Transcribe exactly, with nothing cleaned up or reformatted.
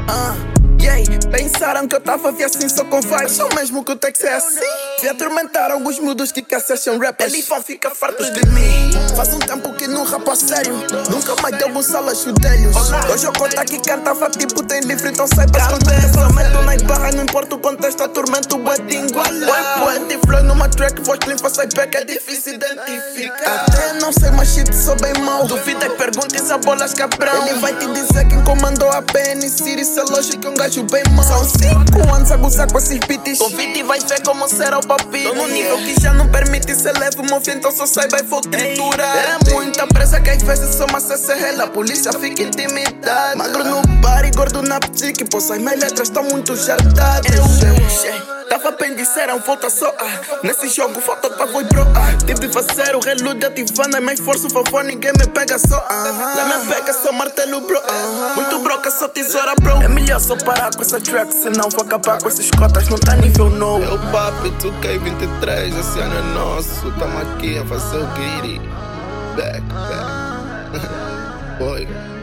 Ah, yeah, pensaram que eu tava via assim só com vibes. Só mesmo que o texto é assim. Vi atormentar alguns miúdos que quer sessão rappers. Eles vão ficar fartos de mim. Faz um tempo que não rapo a sério. Nunca mais deu um sala chudelhos. Hoje eu conto que cantava tipo tem livre, então sai pra esconder. Só meto na barra, não importa o contexto, atormento o boatinho. Põe poente e flow numa track, voz clean, faço back, é difícil identificar. Até não sei, mas shit, sou bem mau. Duvida e perguntas a bolas cabrão. Ele vai te dizer quem comandou a P N C. Isso é lógico que é um gajo bem mau. São cinco anos a gozar com esses beats. Convite e vai ver como será o palpite. Tô num nível que já não permite ser leve. O movimento então só sai, vai for triturar. Era muita pressa que às vezes só uma C C R. A polícia fica intimidada. Magro no bar e gordo na psique. Pois as minhas letras estão muito jardadas. Eu, eu, tava bem disseram, volta só ah. Nesse jogo falta pra foi bro ah. Tive de fazer o relude ativando. É mais força, o favor, ninguém me pega só ah. Lá me pega só martelo bro ah. Muito broca, só tesoura bro. É melhor só parar com essa track, senão vou acabar com essas cotas, não tá nível novo. Eu papo, tu K vinte e três, esse ano é nosso. Tamo aqui a fazer o guiri. Back, back. Oi.